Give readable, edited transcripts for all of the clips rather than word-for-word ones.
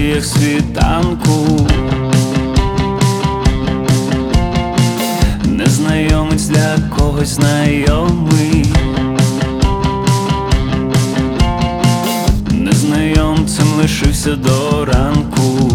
ілюзіях світанку. Незнайомець для когось знайомий, незнайомцем лишився до ранку.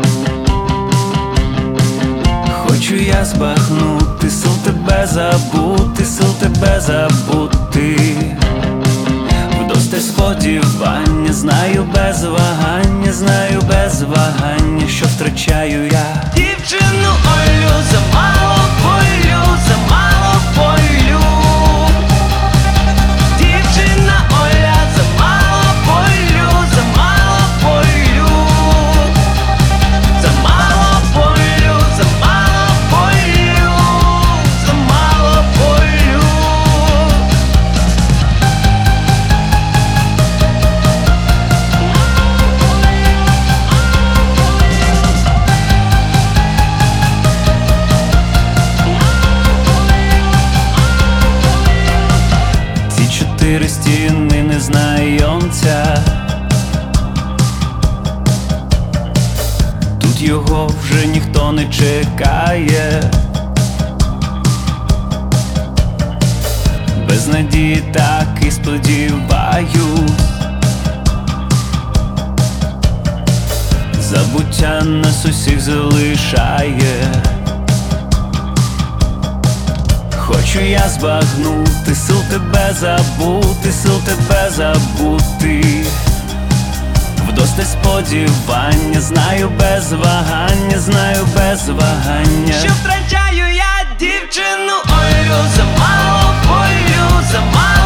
Хочу я збагнути, сил тебе забути, сил тебе забути. Вдосте сподівання, знаю без вагання, знаю без вагання, що втрачаю я. Дівчину Олю, замало болю, замало болю. Дівчина Оля, замало болю, замало болю. Замало болю, замало болю, замало болю. Ці чотири стіни незнайомця, тут його вже ніхто не чекає. Без надії так і сподіваюсь, забуття нас усіх залишає. Хочу я збагнути, сил тебе забути, сил тебе забути. Вдосте сподівання, знаю без вагання, знаю без вагання, що втрачаю я дівчину Олю, замало болю, замало.